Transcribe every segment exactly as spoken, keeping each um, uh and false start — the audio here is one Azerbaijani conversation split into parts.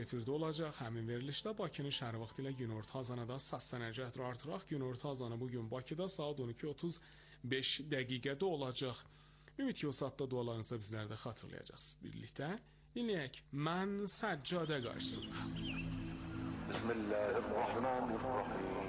efirdə olacaq. Həmin verilişdə Bakının şəhər vaxtı ilə günorta azanada səslənəcək. Artıraq günorta azanı bugün Bakıda saat on iki otuz beş dəqiqədə olacaq. Ümid ki, o saatda dualarınızı bizlər də xatırlayacağız. Birlikdə dinləyək. Mən Səccadə qarşısında. Bismillahirrahmanirrahim.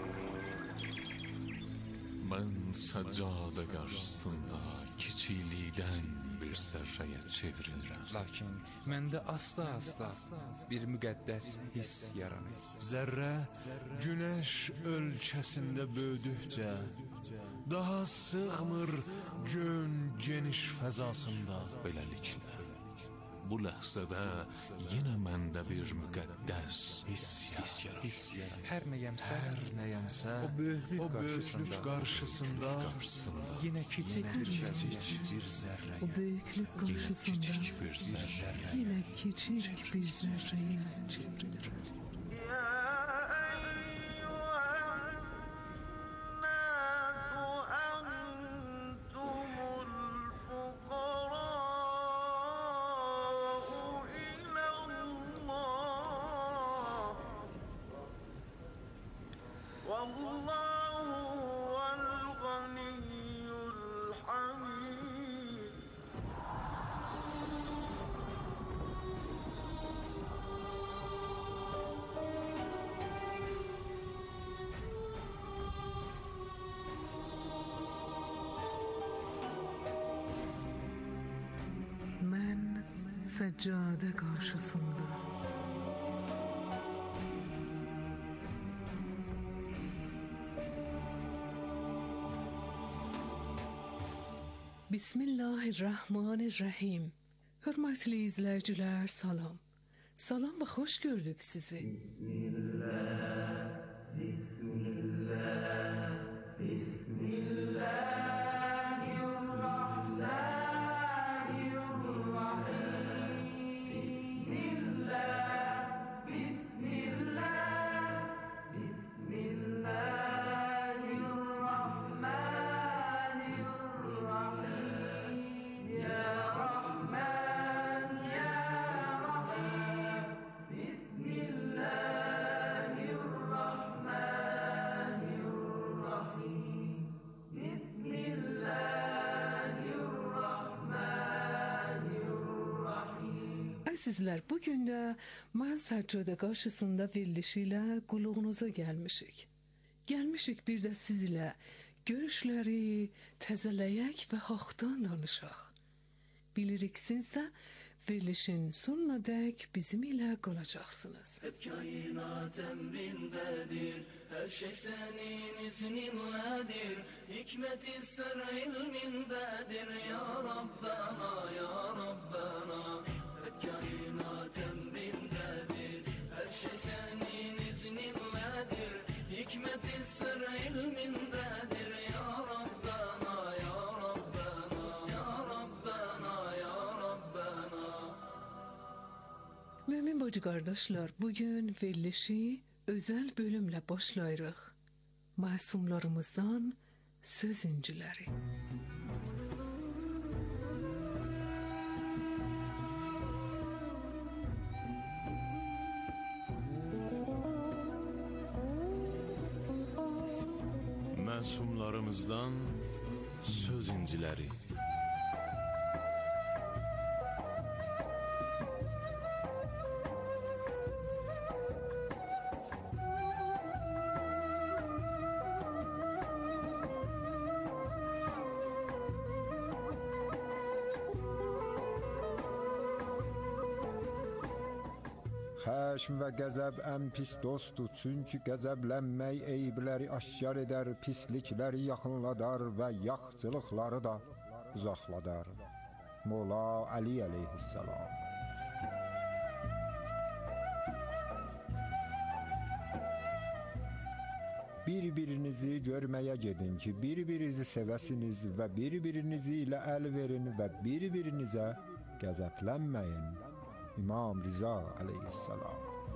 Mən Səccadə qarşısında kiçiklikdən bir zərrəyə çevrilirəm. Lakin məndə asta-asta bir müqəddəs hiss yaranır. Zərrə günəş ölkəsində böyüdükcə daha sığmır gön geniş fəzasında. Beləliklə, bu ləhzədə yenə məndə bir müqəddəs hiss yaranır. Hər nəyəmsə, Hər nəyəmsə o böyüklük o böyüklük qarşısında yenə kiçik bir kiçik bir zərrə. O büyüklük karşısında bir zərrə. yine küçük bir zerreye çevrilir. Ben seccade karşısında Bismillahirrahmanirrahim. Hörmətli izləyicilər, salam. Salam və xoş gördük sizi. Bismillah, Bismillah, Bismillah. Sizler bugün de mən Səccadə qarşısında verilişiyle qulluğunuza gelmişik. Gelmişik bir de siz ile görüşləri təzələyək və haqdan danışaq. Bilirik siz de verilişin sonuna dək bizim ile qalacaqsınız. Hep kainat emrindedir, her şey senin izninledir. Hikmeti sır ilmindedir, ya Rabbana, ya Rabbana. Kainat emrindedir, her şey senin izninledir. Hikmeti sır ilmindedir, ya Rabbana, ya Rabbana, ya Rabbana, ya Rabbana. Mümin bacı kardeşler, bugün verilişi özel bölümle başlayırıq. Masumlarımızdan söz inciləri. Məsumlarımızdan söz inciləri. Xəşm və qəzəb ən pis dostdur, çünki qəzəblənmək eybləri aşkar edər, pislikləri yaxınladar və yaxçılıqları da uzaqladar. Mola Ali əleyhissalam. Bir-birinizi görməyə gedin ki, bir-birinizi sevəsiniz və bir-birinizi ilə əl verin və bir-birinizə qəzəblənməyin. İmam Rıza aleyhisselam.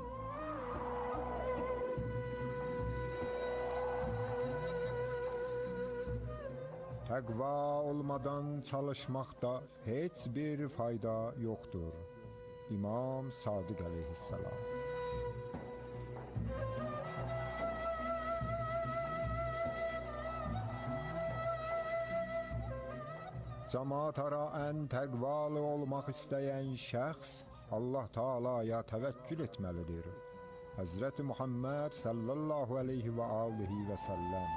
Təqva olmadan çalışmaqda heç bir fayda yoxdur. İmam Sadiq aleyhisselam. Cemaat ara ən təqvalı olmaq istəyən şəxs Allah Taala'ya təvəkkül etməlidir. Hazreti Muhammed sallallahu aleyhi və alihi və səlləm.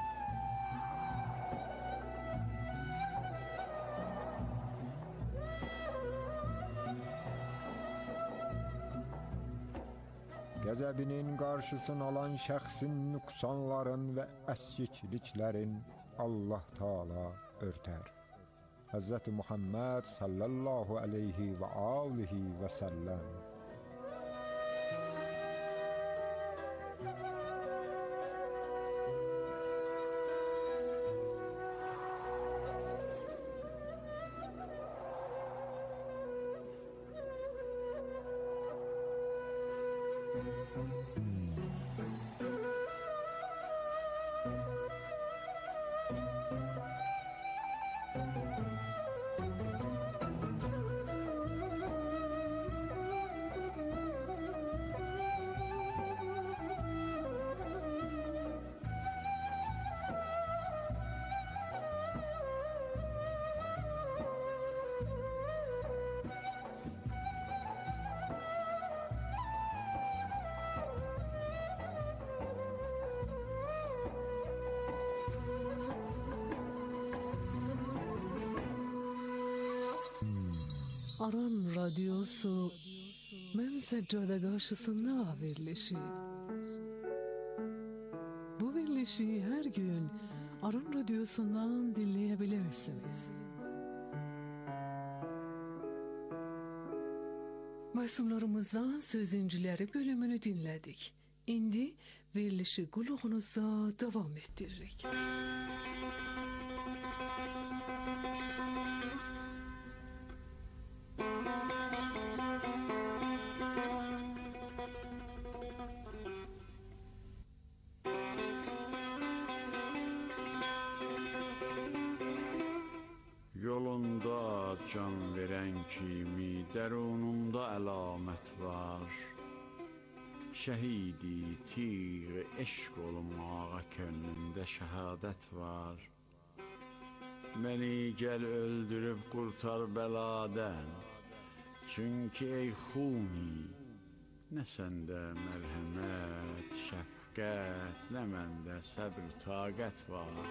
Qəzəbinin qarşısını alan şəxsin nüqsanların və əskikliklərin Allah Taala örtər. Hazreti Muhammed sallallahu aleyhi və alihi və səlləm. Aran radyosu Mən Səccada qarşısında verilişi. Bu verilişi hər gün Aran radyosundan dinləyebilirsiniz. Məsumlarımızdan Sözüncüləri bölümünü dinlədik. İndi verilişi qulağınızda davam ettiririk. Yolunda can verən kimi dərununda əlamət var. Şəhidi tiğ eşq olmağa könlümdə şəhadət var. Məni gəl öldürüb qurtar bəladən. Çünki ey xuni, nə səndə mərhəmət, şəfqət, nə məndə səbr, taqət var.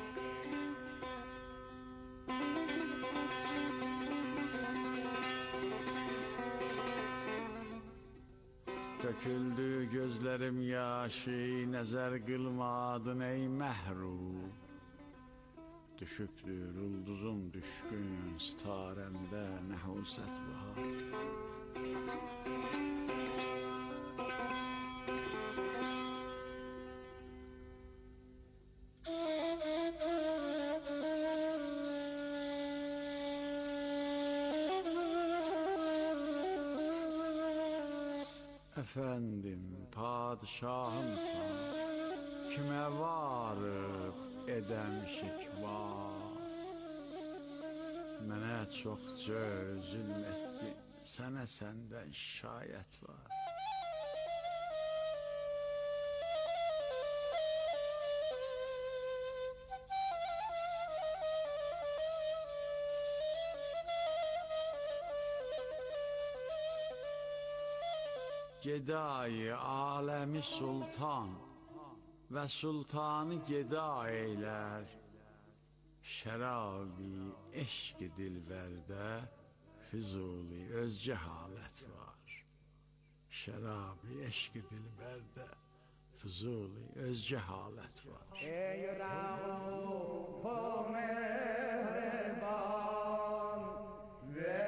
Töküldü gözlərim yaşı, nəzər qılmadın ey məhrum. Düşübdür ulduzum düşkün, sitarəmdə nəhusət var. Efendim, padişahımsan, kimə varıb edəm şikva. Mənə çox cür zülm etdi, sənə səndən şikayət var. Gedayı aləmi sultan və sultanı geda eylər. Şərabi eşq-i dilbərdə Füzuli özcə halət var. Şərabi eşq-i dilbərdə Füzuli özcə halət var. Ey Rauf o mehriban ve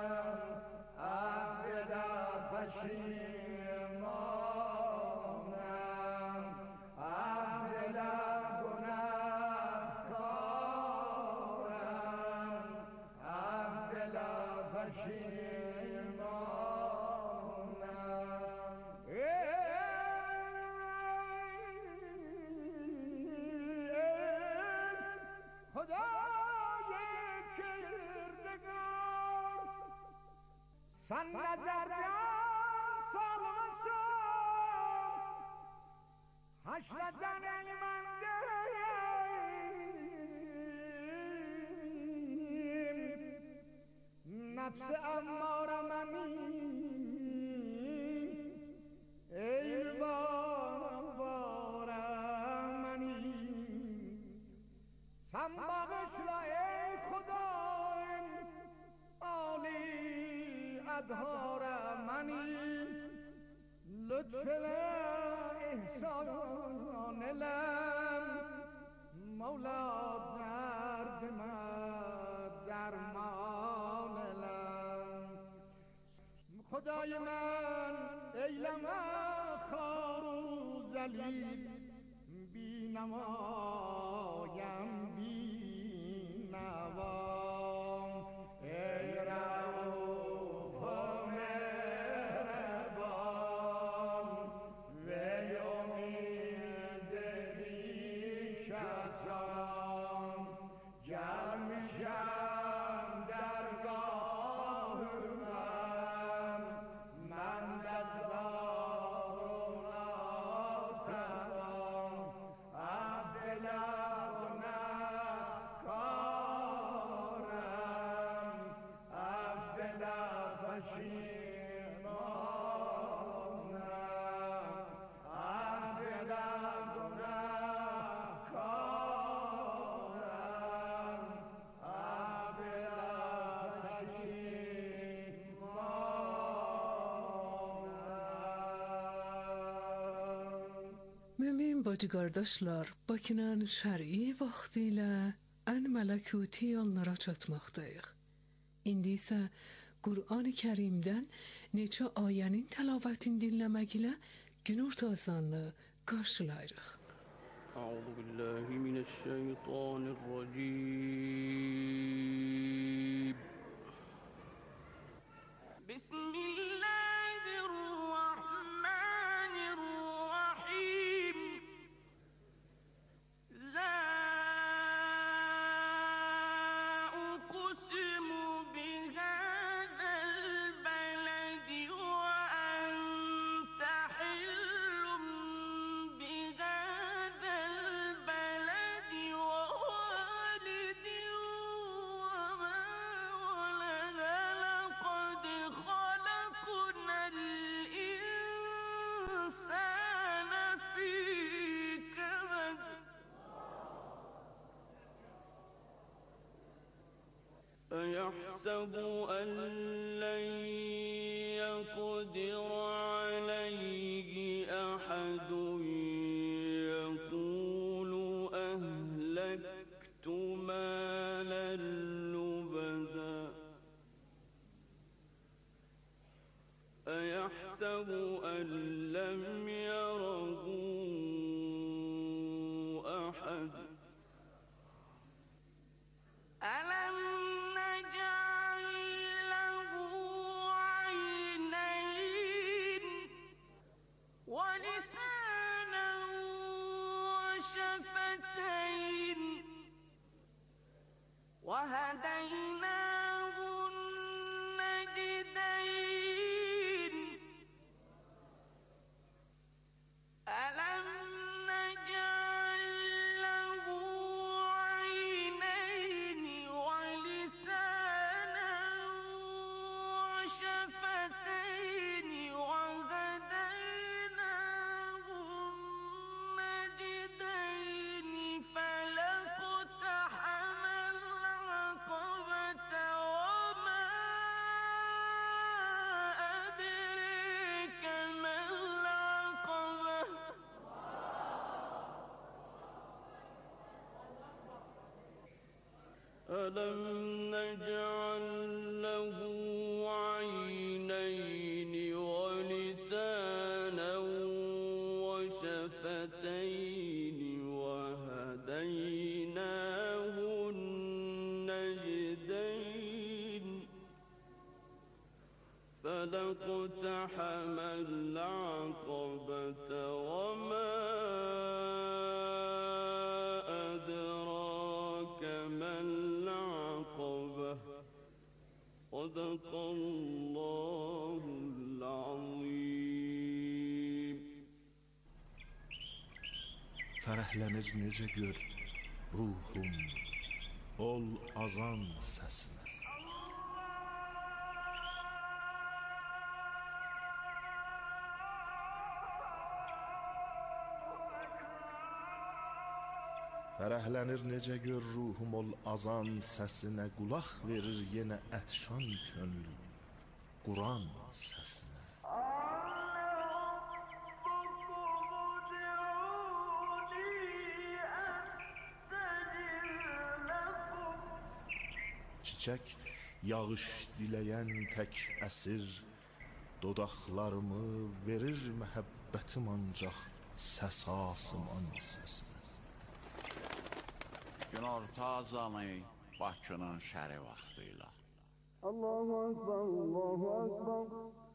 Shimona نظردن سالمسم هشت زن ایمندیم نفس اماره منی ای بارم بارم منی سنبابشلا ای خدایم عالی ادهار منی لطف احسان لم مولا درد من درمان لم خدای من ایلم خار و ذلیل بی نمایم بی نوام ای رؤوف و مهربان وی امید بیش از آن جمع شم درگاه من من دزدار و ناتوان عبد گناهکارم عبد پشیمانم عبد گناهکارم عبد پشیمانم. Mümin bacıqardaşlar, Bakının şər'i vaxtı ilə ən mələkuti anlara çatmaqdayıq. İndi isə Qur'an-ı Kərimdən neçə ayənin təlavətini dinləmək ilə günorta azanını qarşılayırıq. أعوذ بالله من الشيطان الرجيم بسم الله الرحمن الرحيم لا أقسم بهذا البلد وأنت حل بهذا البلد ووالد وما ولد لقد خلقنا الإنسان في كبد أيحسب أن لن يقدر عليه أحد يقول أهلكت مالا لبدا أيحسب أن لم يره أحد ألم نجعل له عينين ولسانا وشفتين وهديناه النجدين ألم نجعل له عينين ولسانا وشفتين وهديناه النجدين فلاقتحم العقبة وما أدريك ما العقبة ألم نجعل له عينين ولسانا وشفتين وهديناه النجدين فلاقتحم العقبة وما أدراك ما العقبة صدق الله fərəhlənir necə gör ruhum, ol azan səsinə. Fərəhlənir necə gör ruhum, ol azan səsinə. Qulaq verir yenə ətşan könül Quran səsinə. Çiçək yağış diləyən tək əsir, dodaqlarımı verir məhəbbətim ancaq səs asıman səsinə. Günorta azanı Bakının şəri vaxtıyla. Allahu Ekber, Allahu Ekber.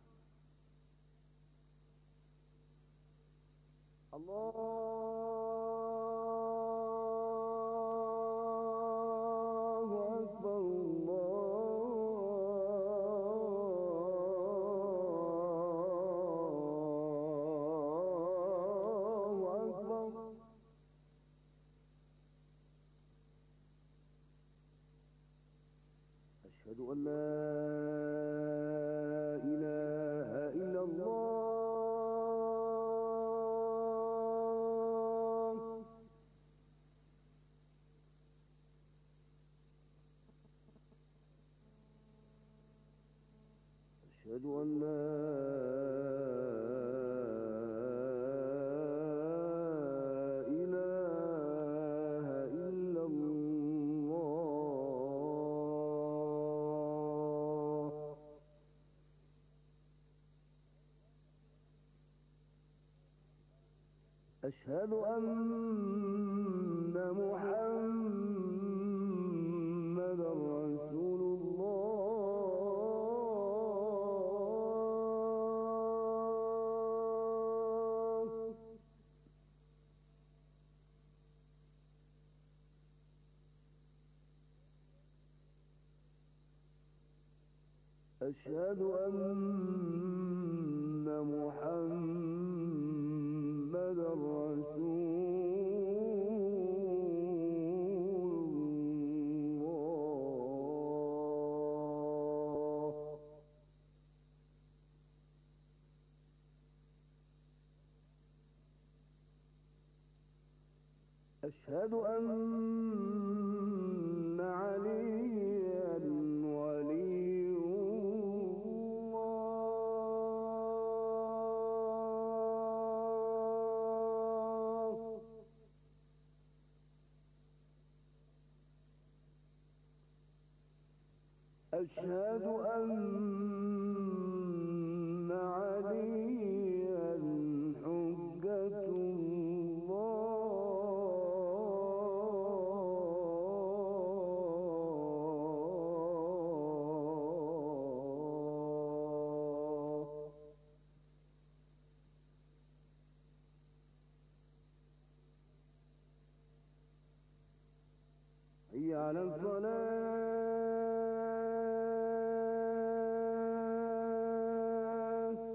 Allahu Ekber, Allahu Ekber. أشهد أن لا إله إلا الله. أشهد أن لا إله إلا الله. أشهد أن محمدا رسول الله. أشهد أن محمدا رسول الله. أشهد أن عليا ولي الله. أشهد أن عليا حجة الله. حي على الصلاة.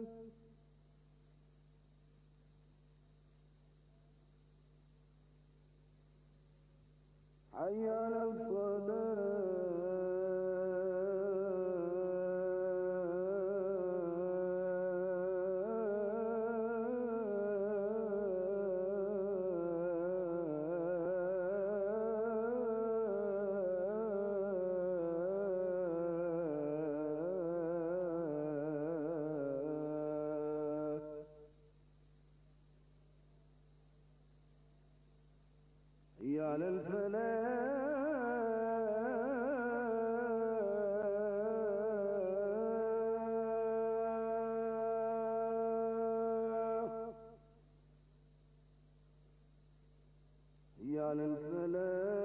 حي على الصلاة. حي على الفلاح. حي على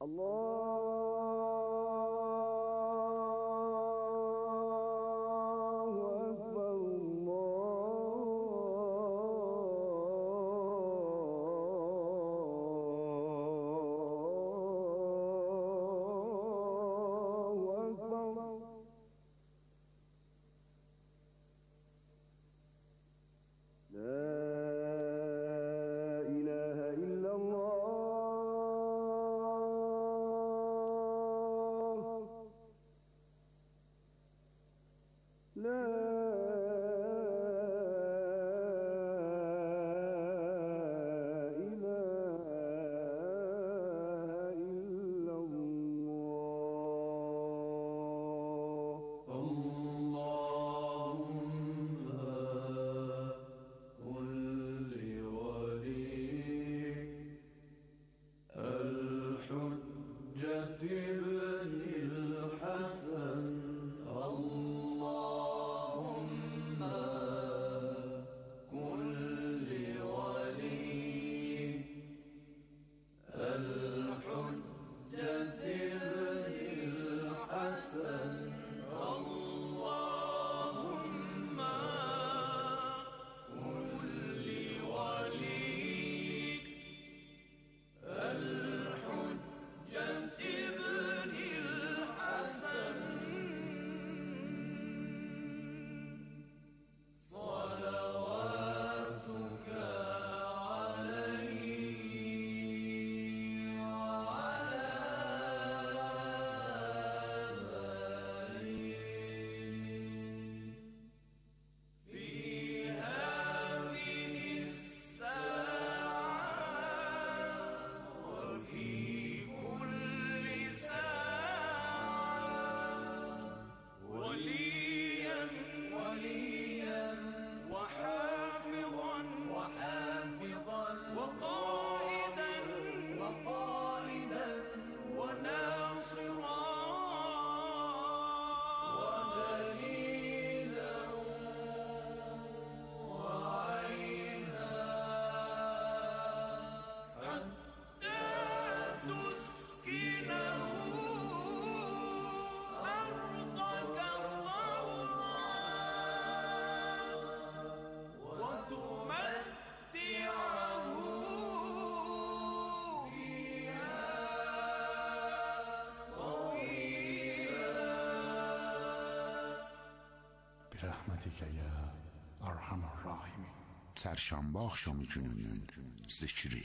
Çərşənbə axşamı gününün zikri.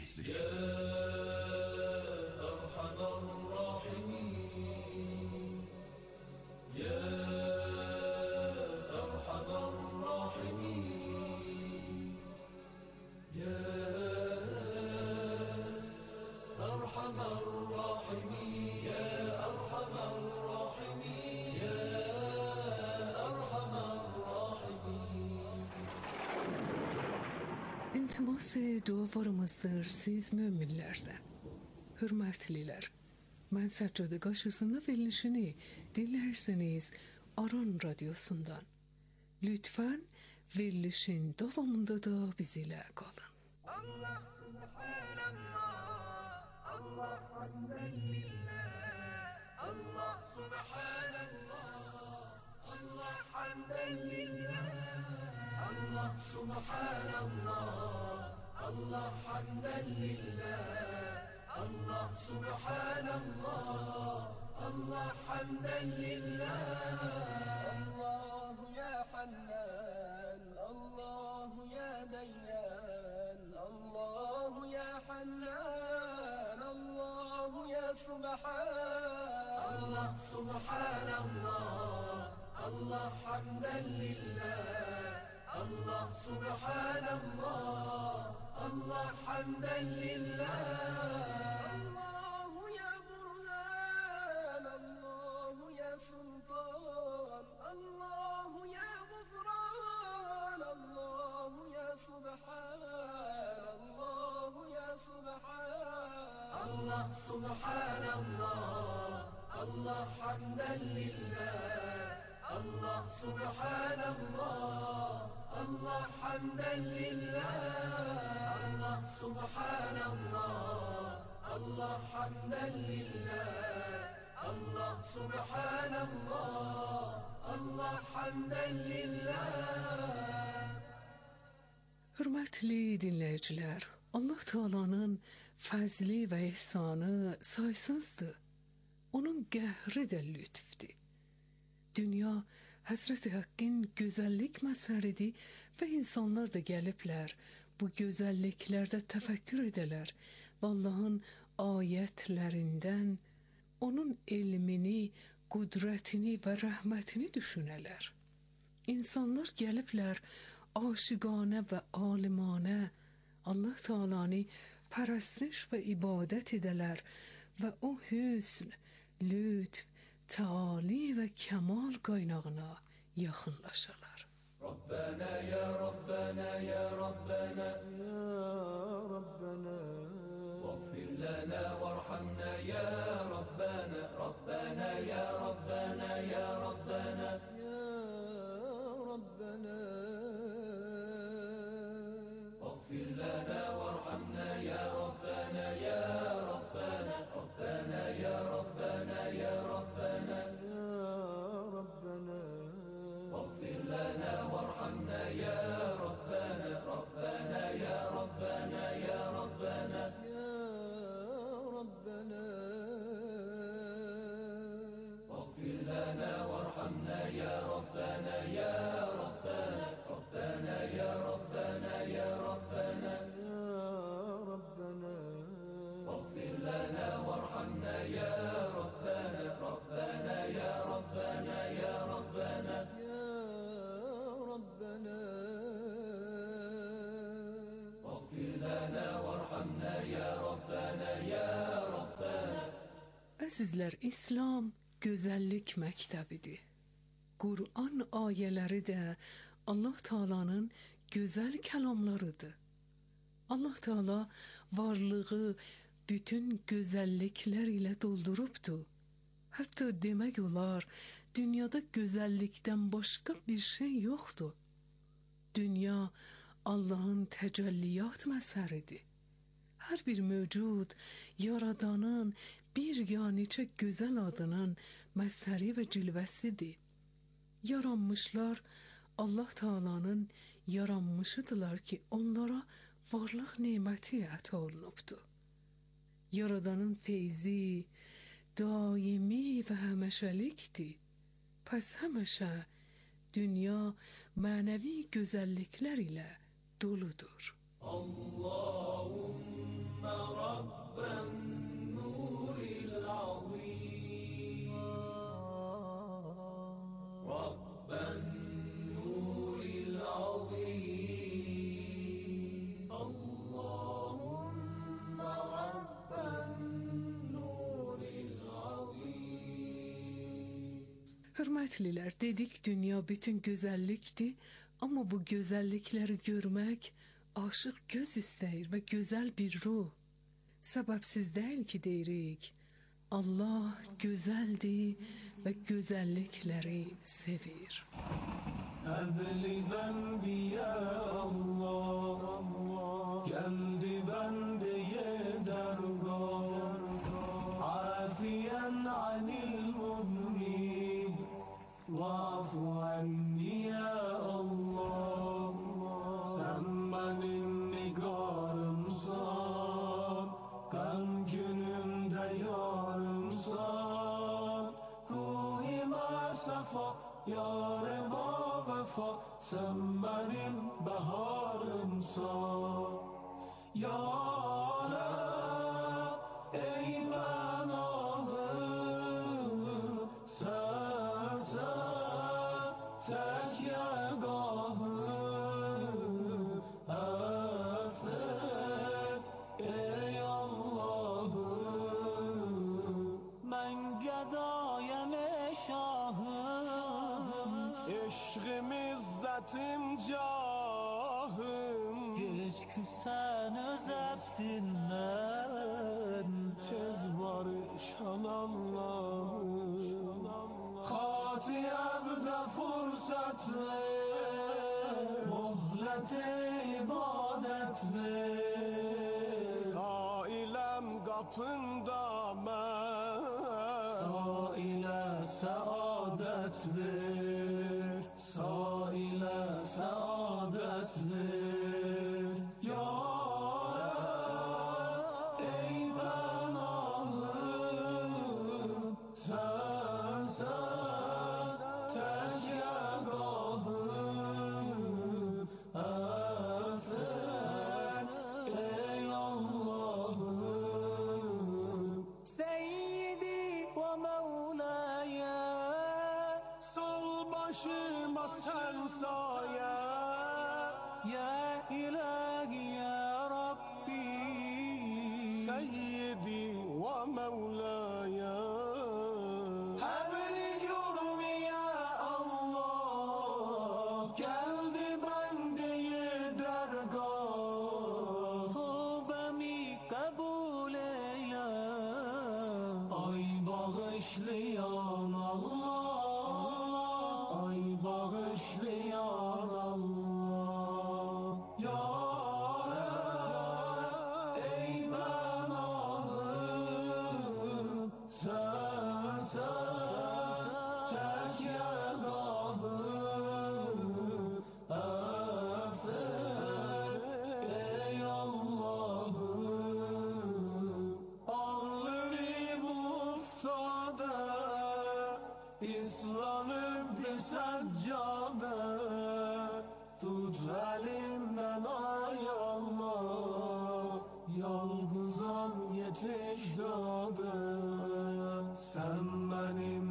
İltimas dualarımızdır siz müminlerden. Hürmetliler, ben Seccadə qarşısında verilişini dinlersiniz Aran Radyosu'ndan. Lütfen verilişin devamında da bizimle kalın. Allah subhanallah, Allah hamden lillah, Allah subhanallah, Allah hamden lillah, Allah subhanallah, Allah hamden lillah, Allah subhanallah, Allah hamden lillah. Allahu ya Hannan, Allahu ya Dayyan, Allahu ya Hannan, Allahu ya Subhan. Allah subhanallah, Allah hamden lillah, Allah subhanallah, Allah hamden lillah. Allahu ya Burhan, Allahu ya Sultan, Allahu ya Gufran, Allahu ya Subhan, Allahu ya Subhan. Allah subhanallah, Allah hamden lillah, Allah subhanallah, Allah hamden lillah. Allah subhanallah, Allah hamden lillah, حمدا لله. Hörmətli dinləyicilər, Allah Taala'nın fəzli və ihsanı saysızdır. Onun qəhri də lütfdir. Dünya Həzrəti Haqqın gözəllik məsəridir və insanlar da gəliblər bu gözəlliklərdə təfəkkür edələr və Allahın ayətlərindən onun elmini, qudrətini və rəhmətini düşünələr. İnsanlar gəliblər aşiqanə və alimanə Allah Taala'nı pərəstiş və ibadət edələr və o hüsn, lütf, təali və kəmal qaynağına yaxınlaşalar. ربنا يا ربنا يا ربنا يا ربنا واغفر لنا وارحمنا يا ربنا ربنا يا ربنا يا ربنا يا ربنا واغفر لنا وارحمنا يا ربنا يا ربنا ربنا يا ربنا يا ربنا يا ربنا واغفر لنا وارحمنا يا ربنا ربنا يا ربنا يا ربنا يا ربنا واغفر لنا وارحمنا يا ربنا يا ربنا ربنا يا ربنا يا ربنا يا ربنا واغفر لنا وارحمنا يا ربنا ربنا يا ربنا يا ربنا ربنا واغفر لنا وارحمنا يا ربنا يا ربنا. Əzizlər, İslam gözəllik məktəbidir. Qur'an ayələri də Allah Taala'nın gözəl kəlamlarıdır. Allah Taala varlığı bütün gözəlliklər ilə doldurubdur. Hətta demək olar, dünyada gözəllikdən başqa bir şey yoxdur. Dünya Allahın təcəlliyat məsəridir. Hər bir mövcud Yaradanın bir ya neçə gözəl adının məsəri və cilvəsidir. Yaranmışlar Allah Taala'nın yaranmışıdırlar ki, onlara varlıq neməti əta olunubdur. Yaradanın feyzi daimi və həməşəlikdir. Pəs həməşə dünya mənəvi gözəlliklər ilə doludur. Allahümme Rabben nuril azim Rabben nuril azim Allahümme Rabben nuril azim. Hörmətlilər, dedik dünya bütün gözəllikdir, amma bu gözəllikləri görmək aşıq göz istəyir və gözəl bir ruh. Səbəbsiz deyil ki deyirik, Allah gözəldir və gözəllikləri sevir. Əzli zənbi ya Allah, gəldi bəndəyə dərgah, afiyən anil muznim, vafu anni ya Allah, sən mənim nigarımsan, qəm günümdə yarımsan, ruhimə səfa, yarıma vəfa, sən mənim bəharımsan. Ya Rəb, ey pənahım, sənsən tək yəgahım, əfv, ey Allahım. Mən gədayəm ey şahım, eşqim izzətim cahım, geç ki sən öz əbdindən tez barışan Allahım. Xati əbdə fürsət ver, mohlət ibadət ver, sailəm qapında mən, sailə səadət ver, Saile saadet ver Ya Rab ey benahım sensiz tek yegahım affet ey Allah'ım Seyyidi ve Mevlaya sal başıma sen saye Ya ilahi ya Rabbi Seyyidi ve Mevlaya Habli cürmi ya Allah geldi bendeyi dergah Tövbemi kabul eyle Ay bağışlayan Allah Ay bağışlayan Allah Ya Rab ey benahım sensiz tek yegahım affet ey Allah'ım Ağlarım ufsada İslanıptı seccabe Tut elimden ay Allah Yalgızam yetiş dabe Sen benim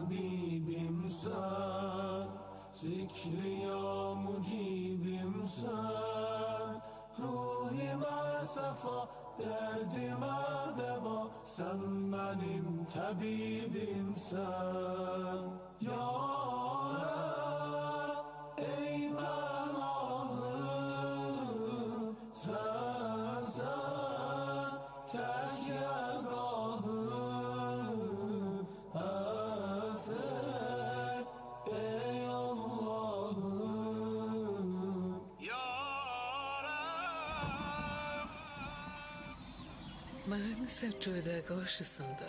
Habibimsen Zikri ya mucibimsen Ruhime sefa derdime deva Sen benim tabibimsen Ya Rab ey benahım sensiz tek yegahım affet ey Allah'ım Ya Rab Mən səccədə qarşısında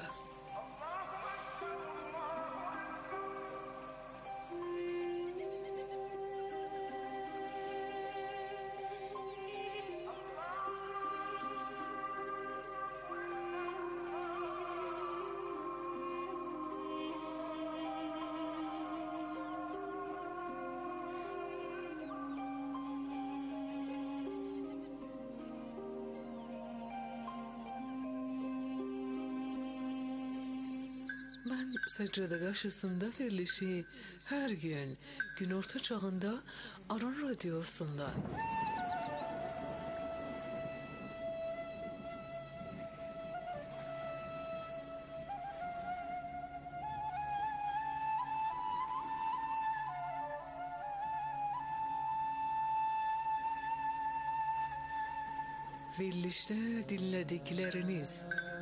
Mən səccədə qarşısında verilişi hər gün günorta çağında Aran Radiyosunda verilişdə dinlədikləriniz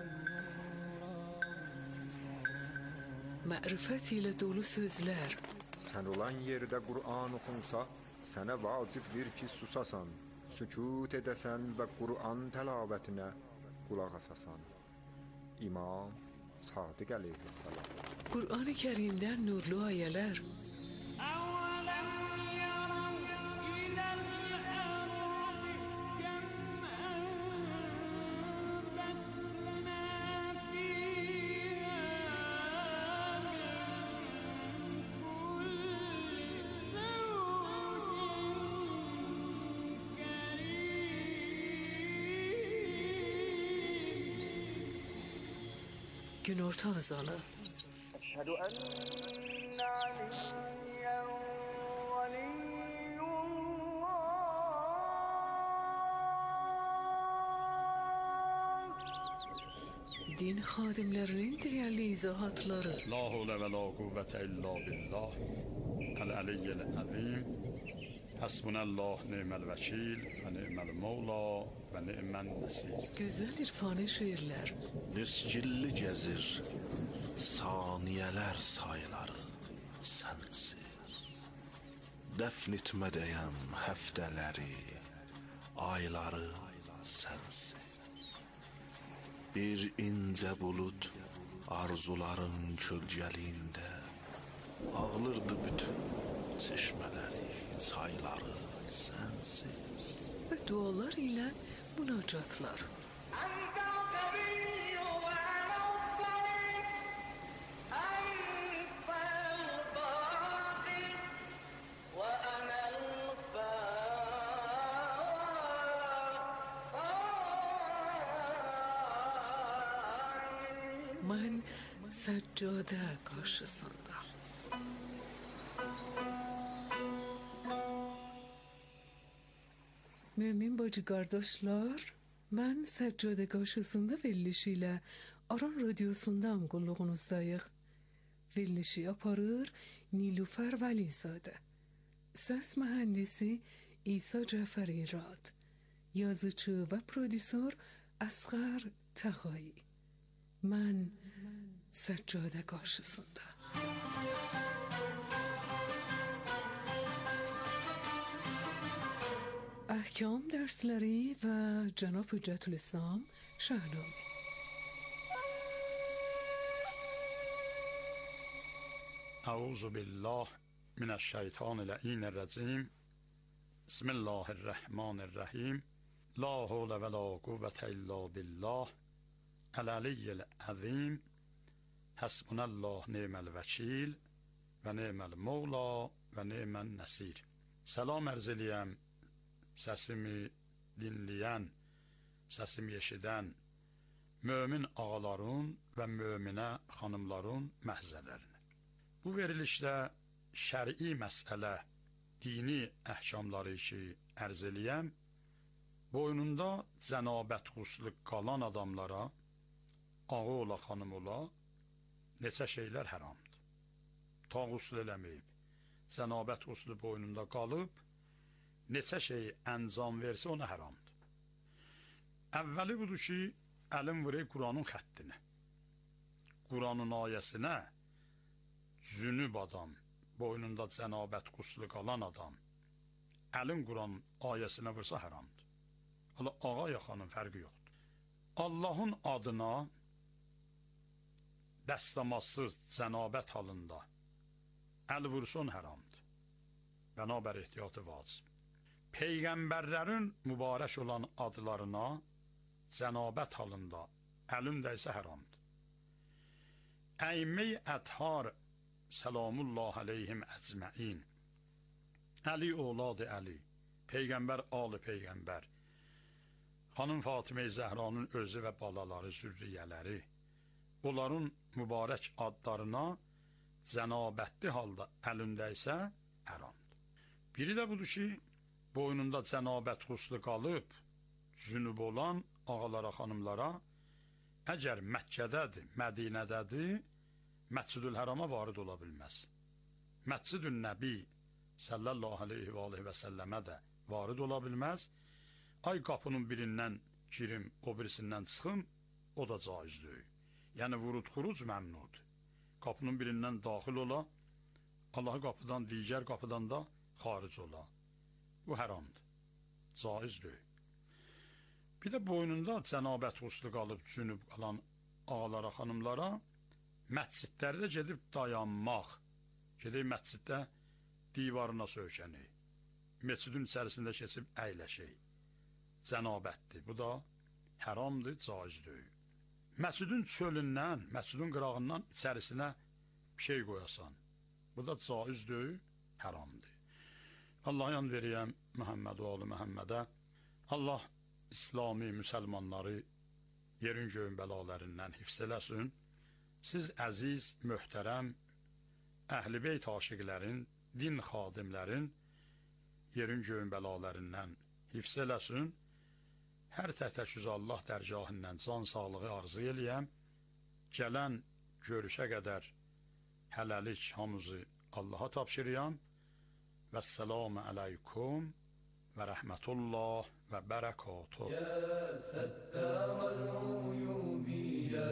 mərifət ilə dolu sözlər Sən olan yerdə Qur'an oxunsa, sənə vacibdir ki, susasan, sükut edəsən və Qur'an təlabətinə qulaq asasan. İmam Sadiq əleyhissalam. Qur'an-ı Kərimdən nurlu ayələr günorta azanı Əşhədü ənnə aliyyən valiyyullah din xadimlərinin dəyərli izahatları La havle və la quvvətə illa billah Əl-Əliyyəl əzim Həsbunəllah ni'məl vəkil və ni'məl mevla və ni'mən nəsir Gözəl irfani şeirlər Niscilli gəzir saniyələr sayıları sənsiz Dəfn etmədəyəm həftələri ayları sənsiz Bir incə bulud arzuların kölgəliyində Ağlırdı bütün çeşmeleri, çayları sensiz. Ve dualar ile münacatlar. Ben seccade karşısında. Mümin bacı kardeşler, ben seccade karşısında verilişiyle Aran Radyosu'ndan qulluğunuzdayıq. Verilişi aparır Nilüfer Velizade. Ses mühendisi İsa Cəfəri Rad. Yazıcı ve prodüsör Asghar Tağayi. Ben seccade karşısında. Ahkam dersleri ve Cenab-ı Hüccetülislam Şahname. اعوذ بالله من الشیطان اللعین الرجیم بسم الله الرحمن الرحیم لا حول ولا قوة الا بالله العلی العظیم حسبنا الله نعم الوکیل و نعم المولا و نعم النصیر. Salam ərz eləyəm səsimi dinləyən, səsimi eşidən mömin ağaların və möminə xanımların məhzələrini. Bu verilişdə şəri məsələ, dini əhkamları ki ərz eləyəm, boynunda cənabət quslu qalan adamlara, ağa ola, xanım ola, neçə şeylər həramdır. Ta qusl eləməyib, cənabət quslu boynunda qalıb, neçə şey əncam versə ona həramdır. Əvvəli budur ki, əlin vurur Quranın xəttinə. Quranın ayəsinə zünüb adam, boynunda cənabət quslu qalan adam, əlin Quran ayəsinə vursa həramdır. Hala ağa ya xanım fərqi yoxdur. Allahın adına dəstəmazsız cənabət halında əl vursun həramdır. Bənabər ehtiyatı vacib. Peyğəmbərlərin mübarək olan adlarına cənabət halında əlin dəysə həramdır. Əymə-i Ədhar Səlamullah aleyhim əcməin, Əli oğladı Əli, Peyğəmbər alı Peyğəmbər, xanım Fatimə-i Zəhranın özü və balaları, zürriyələri, onların mübarək adlarına cənabətli halda əlindəysə həramdır. Biri də budur ki, boynunda cənabət xuslu qalıb, zünub olan ağalara, xanımlara, əgər Məkkədədir, Mədinədədir, Məscid-ül Hərama varid ola bilməz. Məscid-ül Nəbi sallallahu aleyhi və aleyhi və səlləmə də varid ola bilməz. Ay qapının birindən girim, o birisindən çıxım, o da caizdir. Yəni vurud xuruc məmnudur. Qapının birindən daxil ola, Allahı qapıdan, digər qapıdan da xaric ola. Bu həramdır, caizdir. Bir də boynunda cənabət quslu qalıb, cünüb qalan ağalara, xanımlara, məscidlərdə gedib dayanmaq, gedib məsciddə divarına söykənək, məscidin içərisində keçib əyləşək, cənabətdir. Bu da həramdır, caizdir. Məscidin çölündən, məscidin qırağından içərisinə bir şey qoyasan, bu da caizdir, həramdır. Allah yan veriyəm Məhəmməd və oğlu Məhəmmədə. Allah İslami müsəlmanları yerin göyün bəlalarından hifz eləsin. Siz əziz, möhtərəm, əhl-i beyt aşiqlərin, din xadimlərin yerin göyün bəlalarından hifz eləsin. Hər tək-tək Allah dərgahından can sağlığı arzu eləyəm. Gələn görüşə qədər hələlik hamımızı Allaha tapşırıyam. Vəssalamu aleykum və rəhmətullah və bərəkatuh. Ya səttərəl uyubi, ya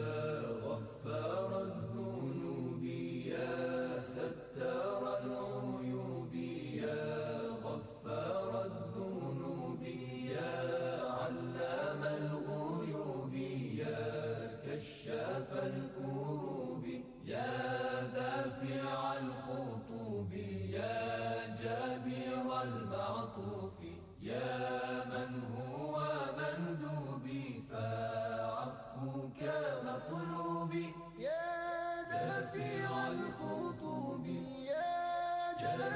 غفار الذنوب يا ستار العيوب يا غفار الذنوب يا علام الغيوب يا كشاف الكروب يا دافع الخطوب يا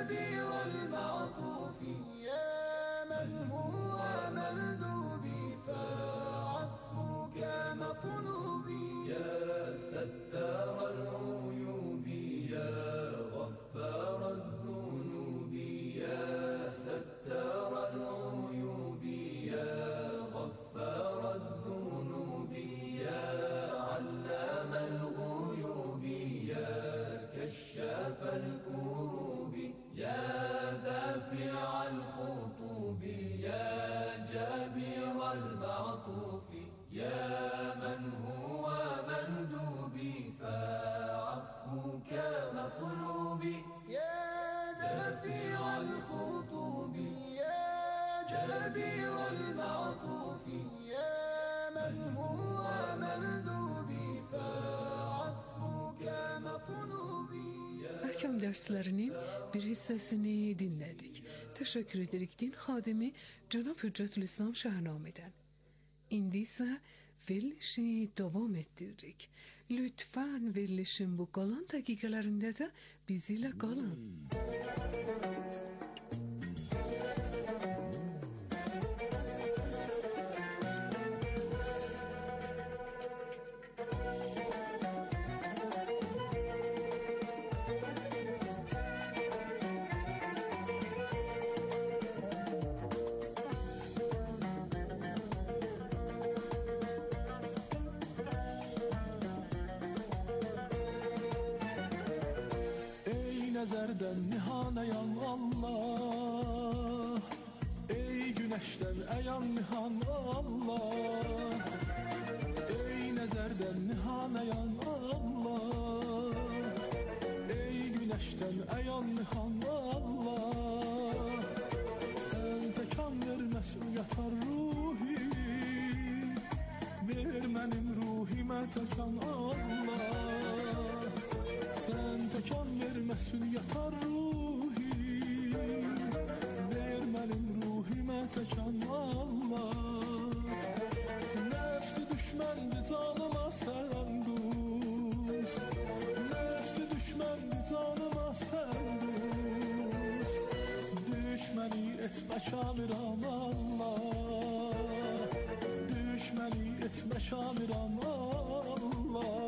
جبير المعطوف يا من هو مندوبي فعفوك مطلوبي يا ستار العيوب يا غفار الذنوب يا ستار العيوب يا غفار الذنوب يا علام الغيوب يا كشاف الكروب يا دافع الخطوب يا جابر المعطوف يا من هو مندوبي فعفوك مطلوبي يا دافع الخطوب يا جابر المعطوف يا من هو مندوبي فعفوك مطلوبي. Ahkam derslerinin bir hissesini dinledik. Teşekkür ederik din xadimi Cənab Hüccətülislam Şahnamədən. İndi isə verilişi davam etdiririk. Lütfen verilişin bu qalan dəqiqələrində də bizimlə qalın. Nəzərdən nihanayan Allah, ey güneşdən əyan nihan Allah, ey nəzərdən nihanayan Allah, ey güneşdən əyan nihan Allah, sən təkan verməz uyatar ruhi, ver mənim ruhimə təkan Allah. Sen tekan vermesin yatar ruhi, ver benim ruhime tekan Allah. Nefsi düşmendi canıma sen dost, nefsi düşmendi canıma sen dost. Düşmeni etme kamiram Allah, düşmeni etme kamiram Allah.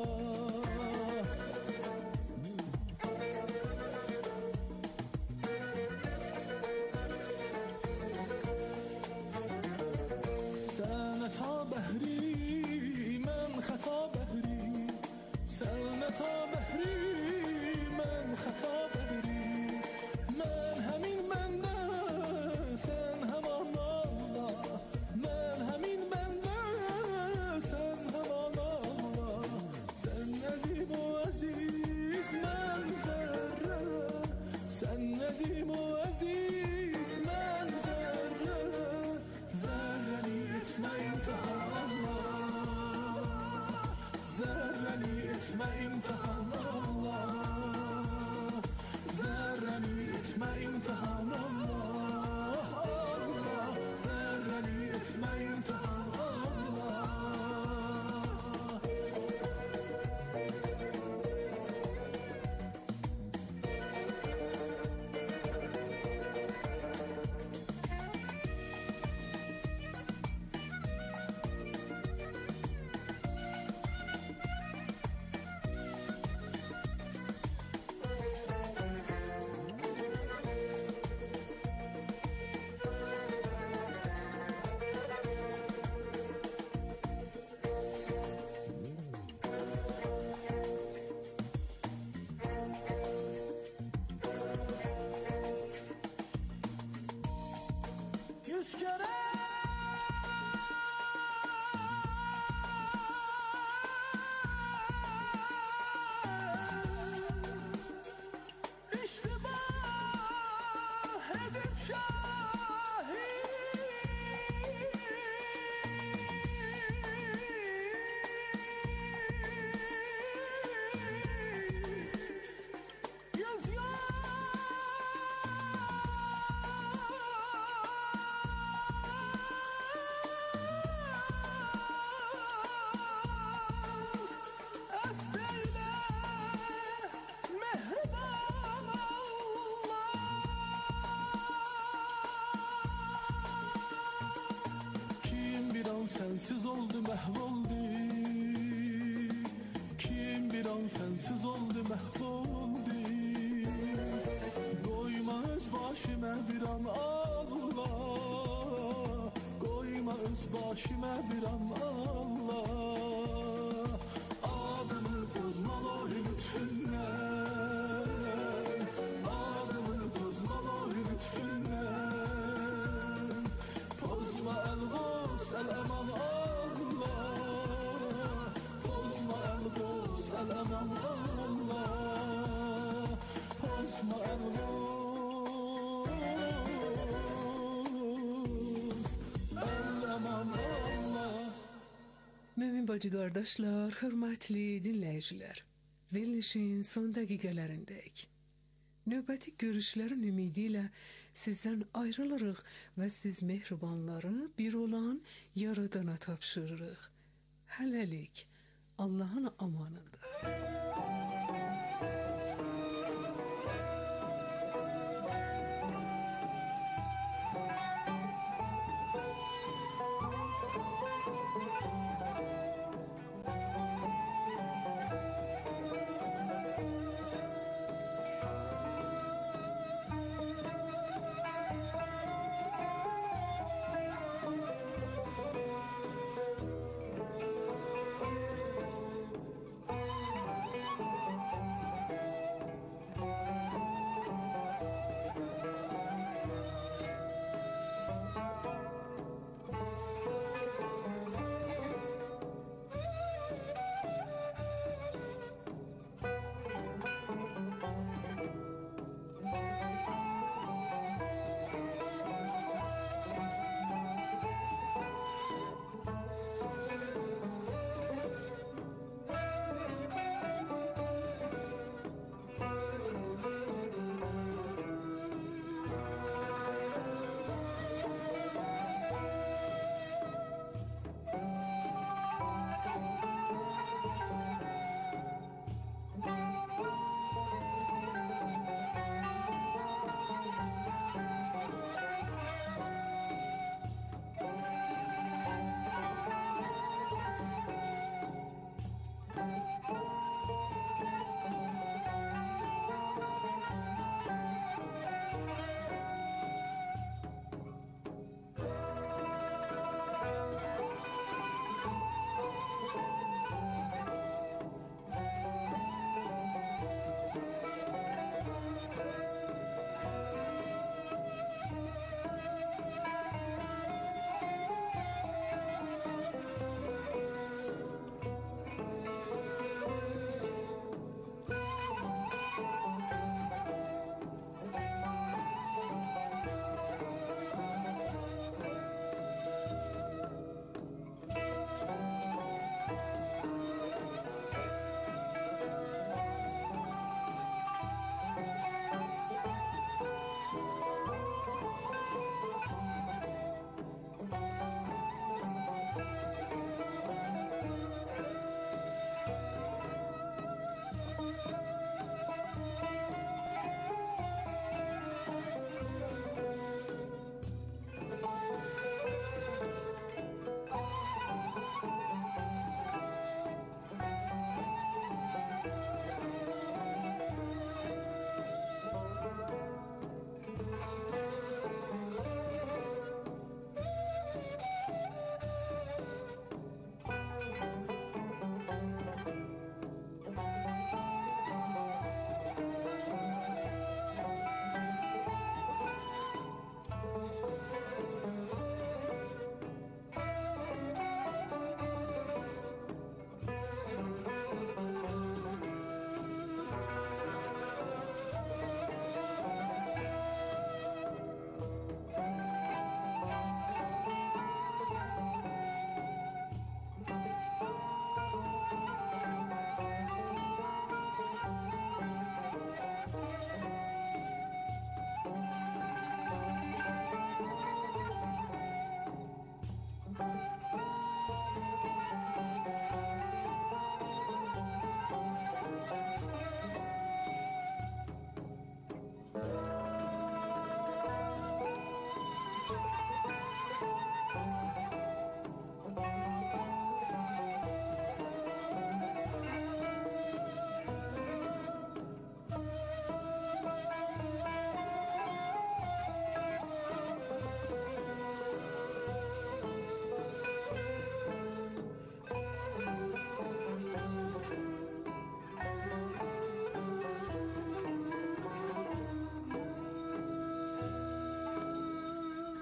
تا بحری من خطا بحری سن تا بحری من خطا بحری من همین بنده سن همان الله من همین بنده سن همان الله سن نزیم و عزیز من ذره سن نزیم و عزیز من ذره ذرنی اتمه امتحان الله ذرنی اتمه امتحان الله ذرنی اتمه امتحان الله ذرنی اتمه امتحان الله sensiz oldu mahvoldu. Kim bir an sensiz oldu mahvoldu. Koyma öz başıma bir an Allah, koyma öz başıma bir an Allah. Adımı bozmalı lütfunla, adımı bozmalı lütfunla. Pozma el gos el aman Allah, pozma el gos el aman Allah, pozma el gos el aman Allah. Mümin bacı qardaşlar, hörmətli dinləyicilər, verilişin son dəqiqələrindəyik. Növbəti görüşlərin ümidi ilə sizdən ayrılırıq və siz mehribanları bir olan Yaradana tapşırırıq. Hələlik, Allahın amanında.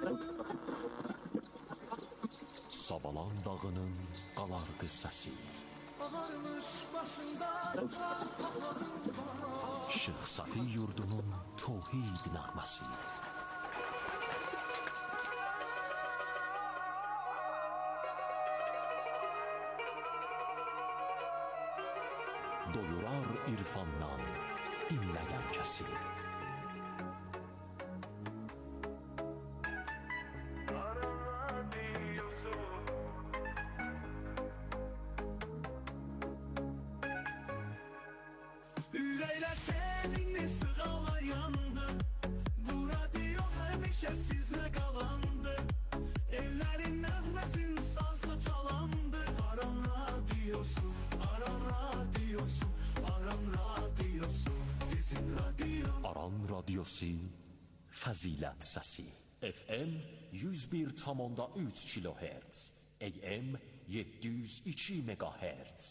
Savalan dağının qalar qıssası. Ağarmış başında çar kafadım var. Şeyx Safi yurdunun tevhid nəğməsi. Doyurar irfandan dinləyən kəsi. Ürəklər teninni sığalayandı. Bu radio həmişə sizlə qalandı. Ellərin nəğməsin sazla çalandı. Aran radiosu, Aran radiosu, Aran radiosu, bizim radio. Aran radiosu, fəzilət səsi. F M yüz bir tam üç kilohertz, A M yeddi yüz iki megahertz.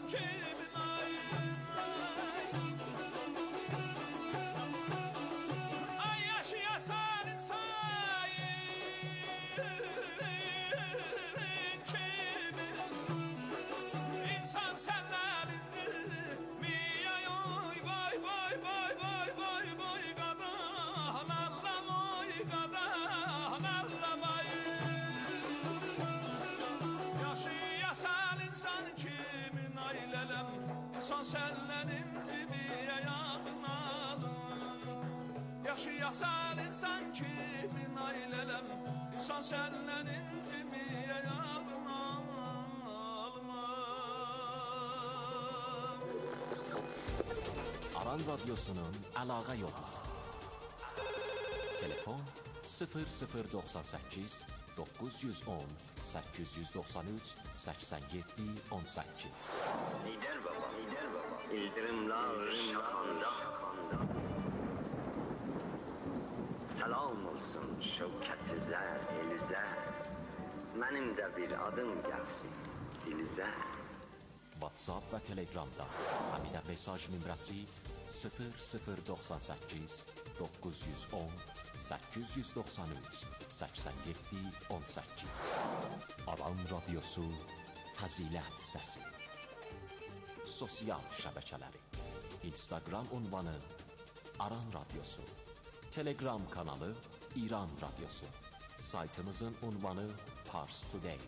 kimin ay ay yaşayasan insan kimin insan senlerindir mi ay oy vay vay vay vay vay vay gadan Allah'ım oy gadan Allah'ım ay yaşayasan insan kimin ailelem insan senlerin cibiye yakınalım yaşayasan insan kimin ailelem insan senlerin cibiye yakınalım Aran Radyosu'nun əlaqə yolu. Telefon sıfır sıfır doxsan səkkiz doqquz yüz on səkkiz yüz doxsan üç səksən yeddi on səkkiz. Lider baba, lider baba. İldirimler şakanda. Selam olsun şevketize, elize. Benim de bir adım gelsin dilize. WhatsApp və Telegramda həmidə mesaj nömrəsi sıfır sıfır doxsan səkkiz doqquz yüz on səkkiz yüz doxsan üç səksən yeddi on səkkiz. Aran Radyosu Fəzilət Səsi. Sosial şəbəkələri Instagram ünvanı Aran Radyosu, Telegram kanalı İran Radyosu, saytımızın ünvanı Pars Today.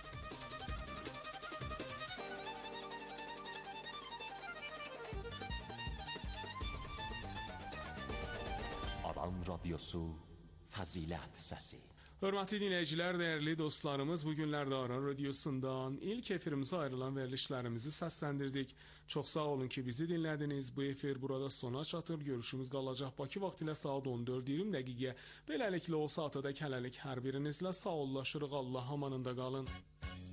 Aran Radyosu Fəzilət Səsi. Hörmətli dinləyicilər, dəyərli dostlarımız, bu günlərdə Aran Radyosundan ilk efirimizə ayrılan verilişlərimizi səsləndirdik. Çox sağ olun ki, bizi dinlədiniz. Bu efir burada sona çatır. Görüşümüz qalacaq Bakı vaxtı ilə saat on dörd iyirmi dəqiqə. Beləliklə o saata dək hələlik hər birinizlə sağollaşırıq. Allah amanında qalın.